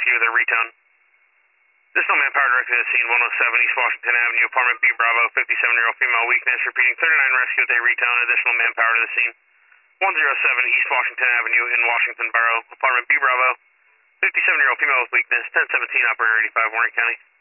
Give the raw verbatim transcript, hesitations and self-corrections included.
rescue, they're retone. Additional manpower directed to the scene, one oh seven East Washington Avenue, apartment B Bravo, fifty-seven-year-old female weakness, repeating thirty-nine rescue with a retone, additional manpower to the scene. one oh seven East Washington Avenue in Washington Borough, apartment B Bravo, fifty-seven-year-old female with weakness, ten seventeen, operator eighty-five, Warren County.